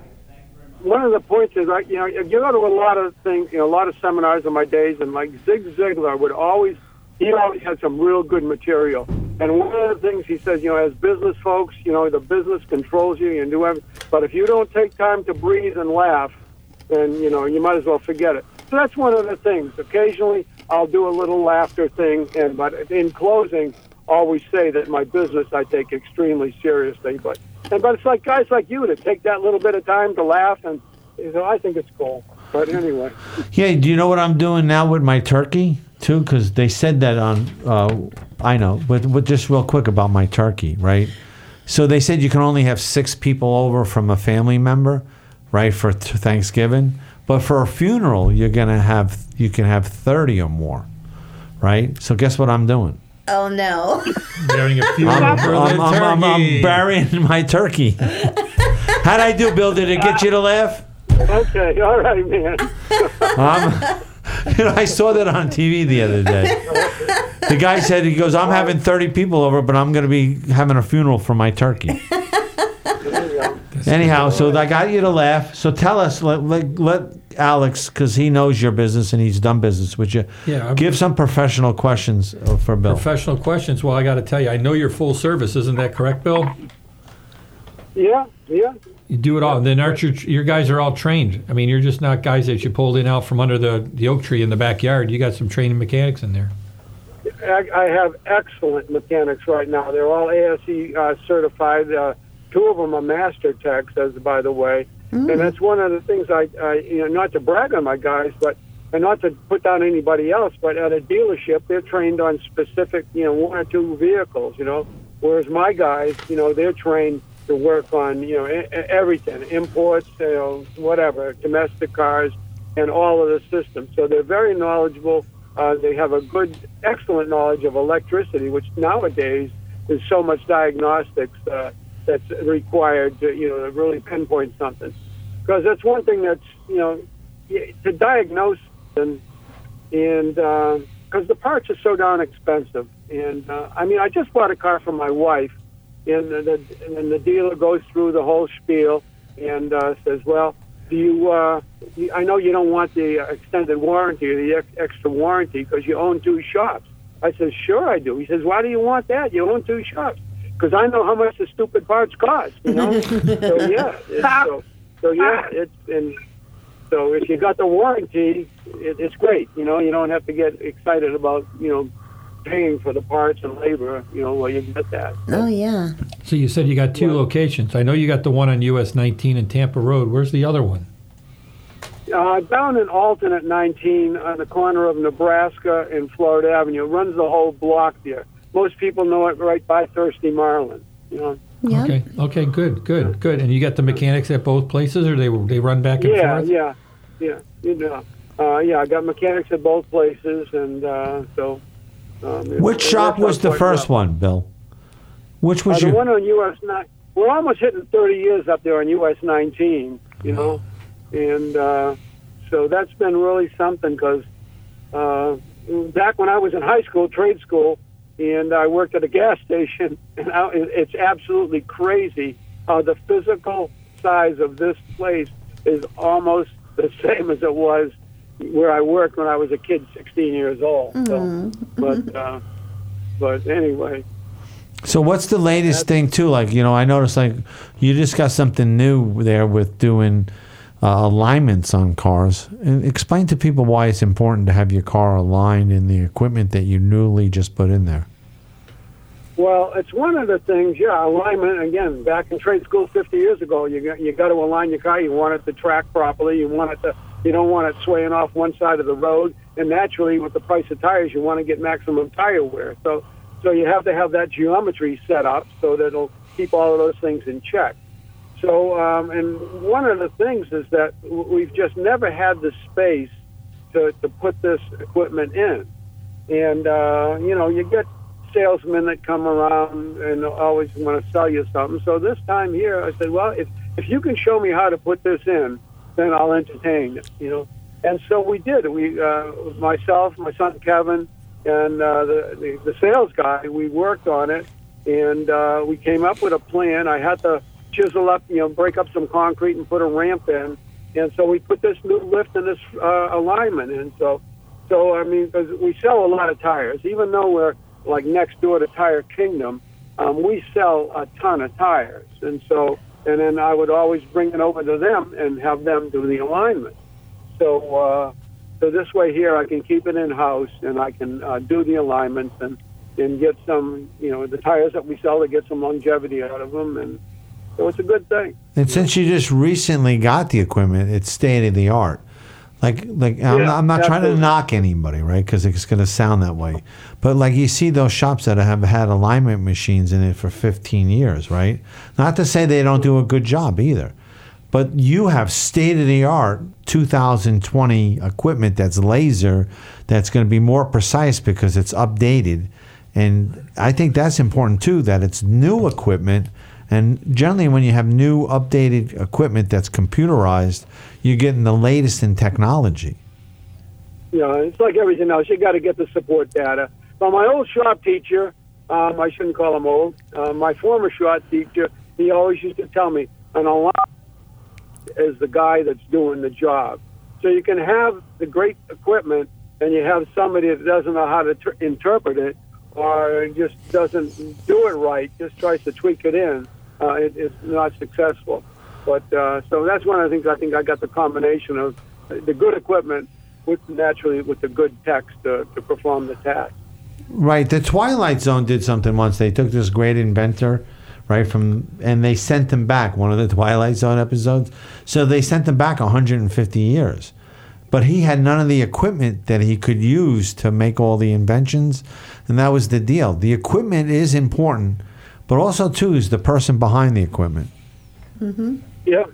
one of the points is, like, you know, you go to a lot of things, you know, a lot of seminars in my days, and like Zig Ziglar would always, he always had some real good material. And one of the things he says, you know, as business folks, you know, the business controls you and do everything. But if you don't take time to breathe and laugh, then, you know, you might as well forget it. So that's one of the things. Occasionally, I'll do a little laughter thing, and but in closing, always say that my business I take extremely seriously. But and but it's like guys like you to take that little bit of time to laugh, and you know, I think it's cool. But anyway, Yeah, do you know what I'm doing now with my turkey, too? Because they said that on, uh, I know, but, but just real quick about my turkey, right? So they said you can only have six people over from a family member, right, for t- Thanksgiving. But for a funeral, you're gonna have, you can have thirty or more, right? So guess what I'm doing? Oh, no. Burying a few I'm, for I'm, the I'm, I'm, I'm turkey. burying my turkey. How'd I do, Bill? Did it get you to laugh? okay, all right, man. Um, you know, I saw that on T V the other day. The guy said, he goes, I'm having thirty people over, but I'm going to be having a funeral for my turkey. Anyhow, so I got you to laugh. So tell us, let, let, let Alex, because he knows your business and he's done business with you, Yeah, I'm- give some professional questions uh, for Bill. Professional questions. Well, I got to tell you, I know you're full service. Isn't that correct, Bill? Yeah, yeah. You do it all. Then aren't your your guys are all trained? I mean, you're just not guys that you pulled in out from under the, the oak tree in the backyard. You got some training mechanics in there. I, I have excellent mechanics right now. They're all A S E uh, certified. Uh, two of them are master techs, as by the way. And that's one of the things I, I, you know, not to brag on my guys, but and not to put down anybody else, but at a dealership, they're trained on specific, you know, one or two vehicles, you know, whereas my guys, you know, they're trained to work on, you know, e- everything, imports, you know, whatever, domestic cars, and all of the systems. So they're very knowledgeable. Uh, they have a good, excellent knowledge of electricity, which nowadays is so much diagnostics uh, that's required to, you know, to really pinpoint something. Because that's one thing that's, you know, to diagnose and and because uh, the parts are so darn expensive. And uh, I mean, I just bought a car for my wife, and the and the dealer goes through the whole spiel and uh, says, "Well, do you? Uh, you I know you don't want the extended warranty or the ex- extra warranty because you own two shops." I said, "Sure, I do." He says, "Why do you want that? You own two shops." because I know how much the stupid parts cost. You know, so yeah, it's, so, so yeah, it's and so if you got the warranty, it, it's great. You know, you don't have to get excited about you know paying for the parts and labor. You know, while you get that. Oh yeah. So you said you got two locations. I know you got the one on U S nineteen and Tampa Road. Where's the other one? Uh, down in Alton at nineteen on the corner of Nebraska and Florida Avenue. It runs the whole block there. Most people know it right by Thirsty Marlin. You know. Yeah. Okay. Okay. Good. Good. Good. And you got the mechanics at both places, or they they run back and Yeah, forth? yeah, yeah. You know, uh, yeah. I got mechanics at both places, and uh, so. Um, it- Which it shop works was out the quite first well. one, Bill? Which was Uh, the your? one on U S nine. We're almost hitting thirty years up there on U S nineteen. You know, and uh, so that's been really something because uh, back when I was in high school, trade school, and I worked at a gas station, and I, it's absolutely crazy how the physical size of this place is almost the same as it was where I worked when I was a kid, sixteen years old. So, but uh, but anyway. So what's the latest thing too? Like, you know, I noticed like you just got something new there with doing uh, alignments on cars. And explain to people why it's important to have your car aligned in the equipment that you newly just put in there. Well, it's one of the things, yeah, alignment. Again, back in trade school fifty years ago, you got, you got to align your car. You want it to track properly. You want it to, you don't want it swaying off one side of the road. And naturally, with the price of tires, you want to get maximum tire wear. So, so you have to have that geometry set up so that it'll keep all of those things in check. So, um, and one of the things is that we've just never had the space to, to put this equipment in. And, uh, you know, you get salesmen that come around and always want to sell you something. So this time here, I said, well, if, if you can show me how to put this in, then I'll entertain it, you know. And so we did. We, uh, myself, my son Kevin, and uh, the, the the sales guy, we worked on it, and uh, we came up with a plan. I had to chisel up, you know, break up some concrete and put a ramp in, and so we put this new lift and this uh, alignment in. So, so I mean, because we sell a lot of tires, even though we're like next door to Tire Kingdom, um, we sell a ton of tires, and so and then I would always bring it over to them and have them do the alignment. So. Uh, So this way here, I can keep it in-house, and I can uh, do the alignments and, and get some, you know, the tires that we sell to get some longevity out of them. And so it's a good thing. And since you just recently got the equipment, it's state of the art. Like, like I'm, Yeah, not, I'm not trying to absolutely. knock anybody, right? Because it's going to sound that way. But like you see those shops that have had alignment machines in it for fifteen years, right? Not to say they don't do a good job either. But you have state-of-the-art two thousand twenty equipment that's laser, that's going to be more precise because it's updated. And I think that's important, too, that it's new equipment. And generally, when you have new, updated equipment that's computerized, you're getting the latest in technology. You know, it's like everything else. You got to get the support data. Well, my old shop teacher, um, I shouldn't call him old, uh, my former shop teacher, he always used to tell me, an alarm is the guy that's doing the job. So you can have the great equipment and you have somebody that doesn't know how to ter- interpret it or just doesn't do it right, just tries to tweak it in, uh, it, it's not successful. But uh, so that's one of the things I think I got the combination of the good equipment with naturally with the good text to, to perform the task. Right. The Twilight Zone did something once. They took this great inventor, right, from, and they sent him back, one of the Twilight Zone episodes. So they sent him back one hundred fifty years. But he had none of the equipment that he could use to make all the inventions. And that was the deal. The equipment is important, but also, too, is the person behind the equipment. Mm-hmm. Yeah.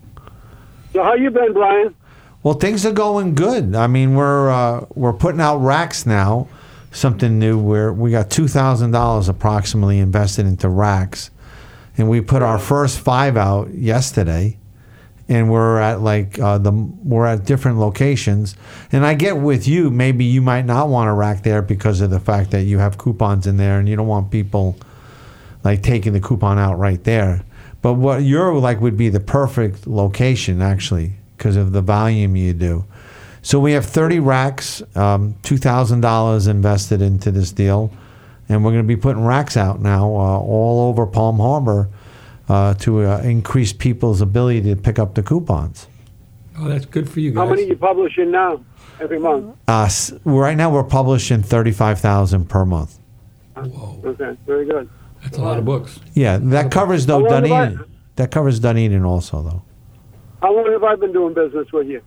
So how you been, Brian? Well, things are going good. I mean, we're uh, we're putting out racks now, something new. Where we got two thousand dollars approximately invested into racks, and we put our first five out yesterday, and we're at like uh, the we're at different locations. And I get with you, maybe you might not want a rack there because of the fact that you have coupons in there, and you don't want people like taking the coupon out right there. But what you're like would be the perfect location actually, because of the volume you do. So we have thirty racks, um, two thousand dollars invested into this deal. and we're going to be putting racks out now uh, all over Palm Harbor uh, to uh, increase people's ability to pick up the coupons. Oh, that's good for you guys. How many are you publishing now every month? Uh, s- right now, we're publishing thirty-five thousand per month. Whoa, Okay, very good. that's a lot of books. Yeah, that covers though How long have I- Dunedin. That covers Dunedin also though. How long have I been doing business with you?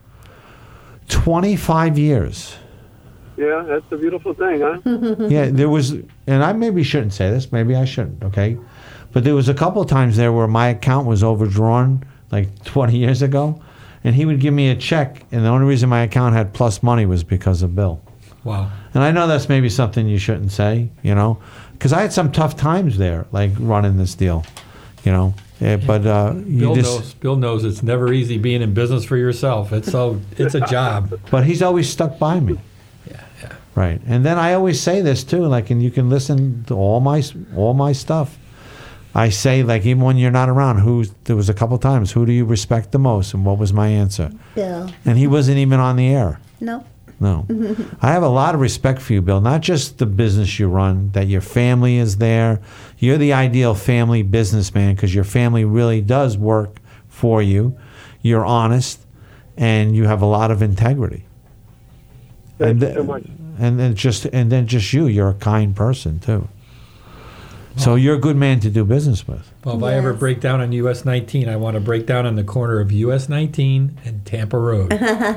twenty-five years. Yeah, that's a beautiful thing, huh? Yeah, there was, and I maybe shouldn't say this. Maybe I shouldn't. Okay, but there was a couple of times there where my account was overdrawn, like twenty years ago, and he would give me a check, and the only reason my account had plus money was because of Bill. Wow. And I know that's maybe something you shouldn't say, you know, because I had some tough times there, like running this deal, you know. Yeah, but uh, you Bill just, knows. Bill knows it's never easy being in business for yourself. It's so. It's a job. but he's always stuck by me. Yeah, yeah. Right, and then I always say this too, like, and you can listen to all my all my stuff. I say, like, even when you're not around, who there was a couple times, who do you respect the most, and what was my answer? Bill. And he wasn't even on the air. No. No, I have a lot of respect for you, Bill. Not just the business you run, that your family is there. You're the ideal family businessman because your family really does work for you. You're honest, and you have a lot of integrity. Thank and you th- so much. And then just and then just you, you're a kind person too. So you're a good man to do business with. Well, if I ever Yes. break down on U S nineteen, I want to break down on the corner of U S nineteen and Tampa Road.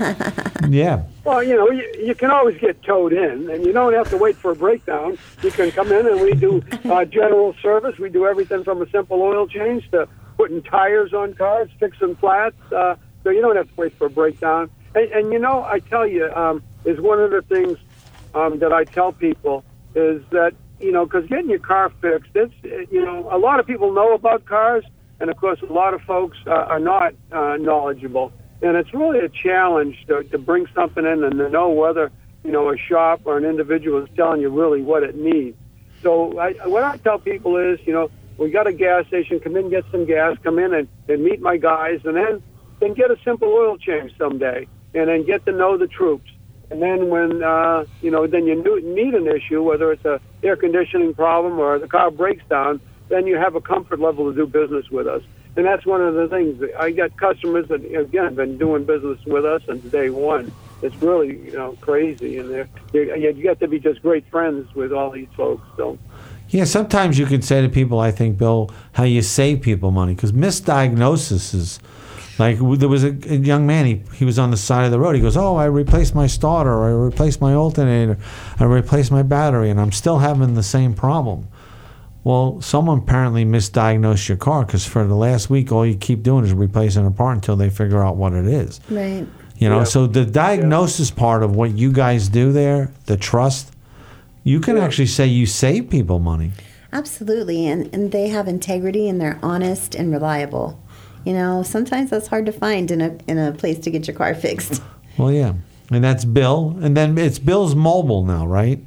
Yeah. Well, you know, you, you can always get towed in, and you don't have to wait for a breakdown. You can come in, and we do uh, general service. We do everything from a simple oil change to putting tires on cars, fixing flats. Uh, so you don't have to wait for a breakdown. And, and you know, I tell you, um, is one of the things um, that I tell people is that, you know, because getting your car fixed, it's, you know, a lot of people know about cars, and of course, a lot of folks uh, are not uh, knowledgeable. And it's really a challenge to, to bring something in and to know whether, you know, a shop or an individual is telling you really what it needs. So I, what I tell people is, you know, we got a gas station, come in, get some gas, come in and, and meet my guys, and then, then get a simple oil change someday, and then get to know the troops. And then when, uh, you know, then you need an issue, whether it's a air conditioning problem or the car breaks down, then you have a comfort level to do business with us. And that's one of the things. I got customers that, again, have been doing business with us since day one. It's really, you know, crazy. And they're, you, you get to be just great friends with all these folks. So. Yeah, sometimes you can say to people, I think, Bill, how you save people money. Because misdiagnosis is, like, there was a, a young man, he, he was on the side of the road. He goes, oh, I replaced my starter, or I replaced my alternator, I replaced my battery, and I'm still having the same problem. Well, someone apparently misdiagnosed your car because for the last week, all you keep doing is replacing a part until they figure out what it is. Right. You know, Yeah. so the diagnosis part of what you guys do there, the trust, you can Yeah. actually say you save people money. Absolutely. And, and they have integrity and they're honest and reliable. You know, sometimes that's hard to find in a in a place to get your car fixed. Well, yeah. And that's Bill. And then it's Bill's mobile now, right?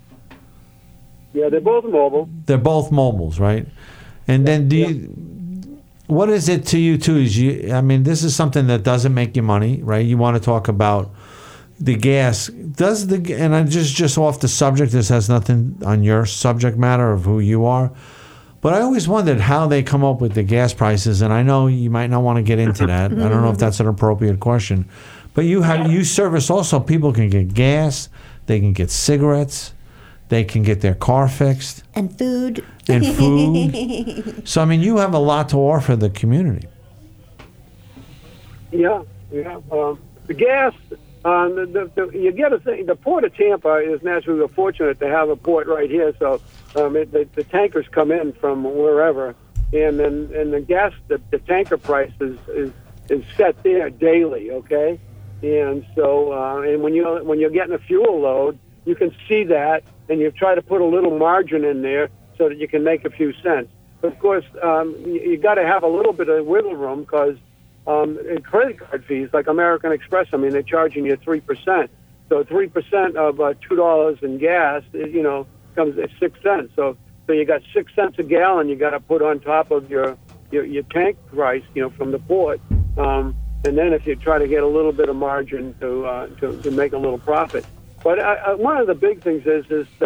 Yeah, they're both mobile. They're both mobiles, right? And then do you, what is it to you too? Is you, I mean, this is something that doesn't make you money, right? You want to talk about the gas. Does the, and I'm just, just off the subject, this has nothing on your subject matter of who you are. But I always wondered how they come up with the gas prices, and I know you might not want to get into that. I don't know if that's an appropriate question. But you have, you service also, people can get gas, they can get cigarettes, they can get their car fixed. And food. And food. So, I mean, you have a lot to offer the community. Yeah, yeah. Um, the gas, um, the, the, the, you get a thing. The port of Tampa is naturally we're fortunate to have a port right here. So um, it, the, the tankers come in from wherever, and then and the gas, the, the tanker price is, is is set there daily. Okay, and so uh, and when you when you're getting a fuel load, you can see that, and you try to put a little margin in there so that you can make a few cents. But of course, um, you, you got to have a little bit of wiggle room because. Um, and credit card fees, like American Express, I mean, they're charging you three percent. So three percent of uh, two dollars in gas, you know, comes at six cents. So so you got six cents a gallon you got to put on top of your, your, your tank price, you know, from the port. Um, and then if you try to get a little bit of margin to uh, to, to make a little profit. But I, I, one of the big things is, is uh,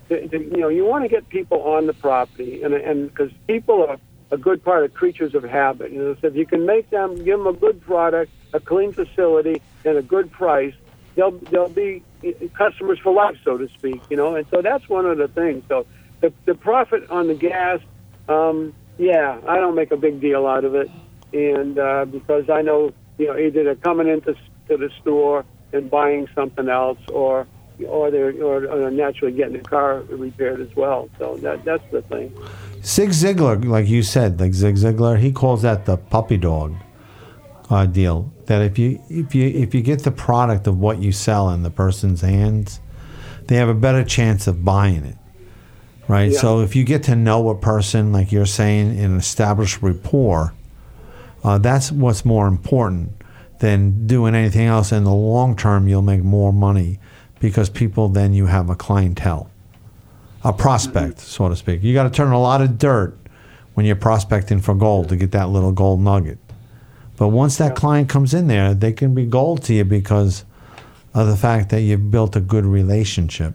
the, the, you know, you want to get people on the property, and and because people are a good part of creatures of habit. You know, so if you can make them, give them a good product, a clean facility, and a good price, they'll they'll be customers for life, so to speak. You know, and so that's one of the things. So the the profit on the gas, um, yeah, I don't make a big deal out of it, and uh, because I know, you know, either they're coming into to the store and buying something else, or or they're or, or naturally getting the car repaired as well. So that that's the thing. Zig Ziglar, like you said, like Zig Ziglar, he calls that the puppy dog uh, deal. That if you if you if you get the product of what you sell in the person's hands, they have a better chance of buying it, right? Yeah. So if you get to know a person, like you're saying, and establish rapport, uh, that's what's more important than doing anything else. In the long term, you'll make more money because people then you have a clientele. A prospect, so to speak. You got to turn a lot of dirt when you're prospecting for gold to get that little gold nugget. But once that client comes in there, they can be gold to you because of the fact that you've built a good relationship.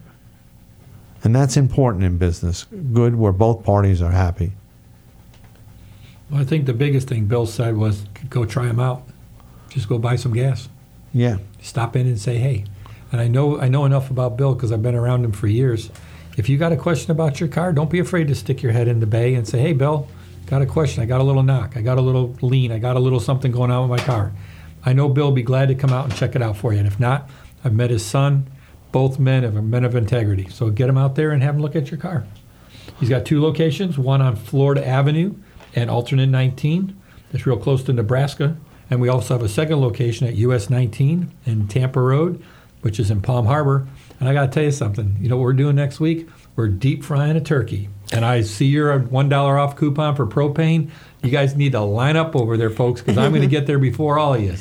And that's important in business. Good, where both parties are happy. Well, I think the biggest thing Bill said was go try them out. Just go buy some gas. Yeah. Stop in and say, hey. And I know I know enough about Bill because I've been around him for years. If you got a question about your car, don't be afraid to stick your head in the bay and say, hey, Bill, got a question. I got a little knock. I got a little lean. I got a little something going on with my car. I know Bill will be glad to come out and check it out for you. And if not, I've met his son. Both men are men of integrity. So get him out there and have him look at your car. He's got two locations, one on Florida Avenue and alternate nineteen. That's real close to Nebraska. And we also have a second location at U S nineteen in Tampa Road, which is in Palm Harbor. And I got to tell you something. You know what we're doing next week? We're deep frying a turkey. And I see you're a one dollar off coupon for propane. You guys need to line up over there, folks, because I'm going to get there before all of you.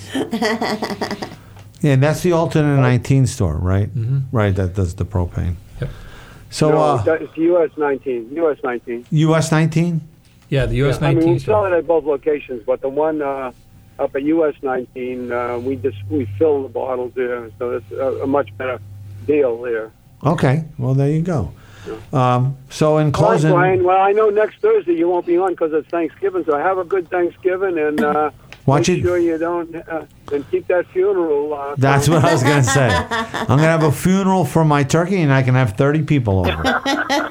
Yeah, and that's the alternate nineteen store, right? Mm-hmm. Right, that does the propane. Yep. So, no, uh, it's U S nineteen. U S nineteen. U S nineteen? Yeah, the U S Yeah, I mean, nineteen we store. sell it at both locations, but the one uh, up at U S nineteen, uh, we just we fill the bottles there, so it's a, a much better deal there. Okay, well, there you go. Um, so in closing... All right, Brian. Well, I know next Thursday you won't be on because it's Thanksgiving, so have a good Thanksgiving, and uh, Watch make it- sure you don't, uh, and keep that funeral. Uh, That's what I was going to say. I'm going to have a funeral for my turkey, and I can have thirty people over.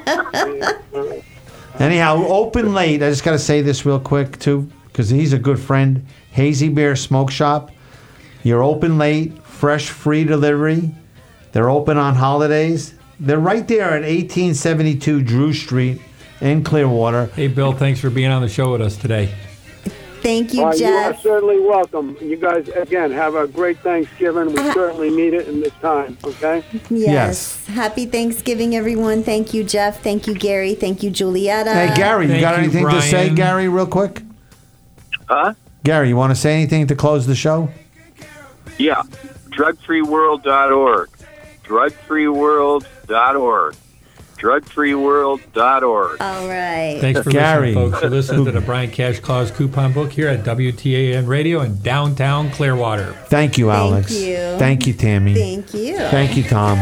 Anyhow, open late. I just got to say this real quick, too, because he's a good friend. Hazy Bear Smoke Shop. You're open late, fresh, free delivery. They're open on holidays. They're right there at eighteen seventy-two Drew Street in Clearwater. Hey, Bill, thanks for being on the show with us today. Thank you, Uh, you are Jeff. certainly welcome. You guys, again, have a great Thanksgiving. We certainly need it in this time, okay? Yes. Yes. Happy Thanksgiving, everyone. Thank you, Jeff. Thank you, Gary. Thank you, Julietta. Hey, Gary, you Thank got you, anything to say, Brian. Gary, real quick? Huh? Gary, you want to say anything to close the show? Yeah. drug free world dot org. drug free world dot org. drug free world dot org. All right. Thanks for Gary. listening, folks. You're listening to the Brian Cash Claus Coupon Book here at W T A N Radio in downtown Clearwater. Thank you, Thank Alex. you. Thank you, Tammy. Thank you. Thank you, Tom.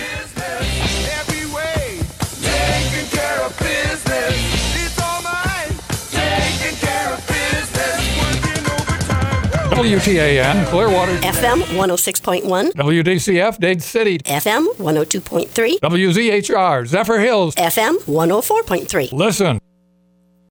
W T A N, Clearwater. F M one oh six point one. W D C F, Dade City. F M one oh two point three. W Z H R, Zephyr Hills. F M one oh four point three. Listen.